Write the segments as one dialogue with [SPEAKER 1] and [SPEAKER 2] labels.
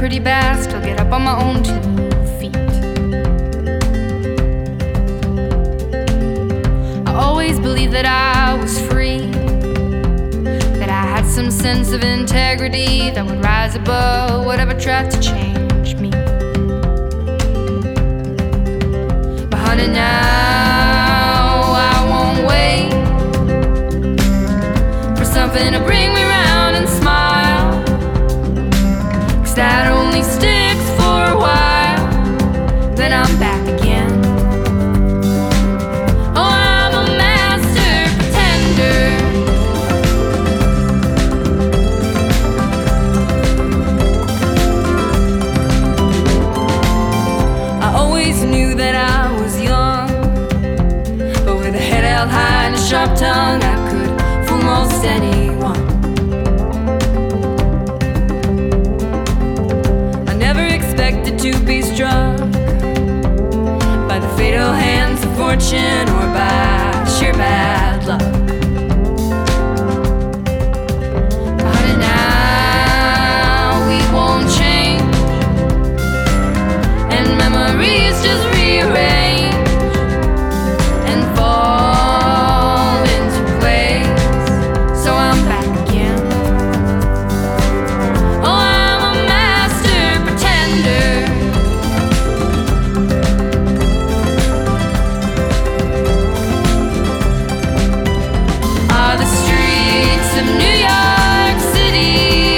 [SPEAKER 1] pretty bad, still get up on my own 2 feet. I always believed that I was free, that I had some sense of integrity that would rise above whatever tried to change me. But honey, now I won't wait for something to bring me round and smile, 'cause that only sticks for a while, then I'm back again. Oh, I'm a master pretender. I always knew that I was young, but with a head held high and a sharp tongue, I could fool most anyone. I never expected to be struck by the fatal hands of fortune or by sheer bad luck. But now we won't change, and memories just rearrange and fall into place. So I'm back again. Oh, I'm a master pretender. Are the streets of New York City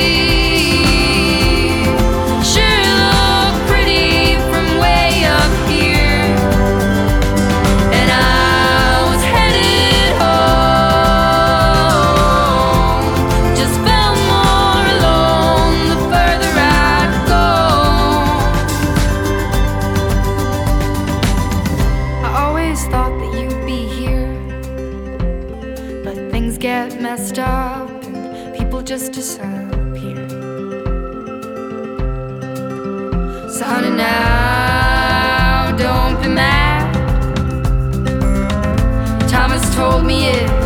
[SPEAKER 1] sure look pretty from way up here? And I was headed home, just felt more alone the further I'd go. I always thought that you'd be here, but things get messed up and people just disappear. So honey, now don't be mad. Thomas told me it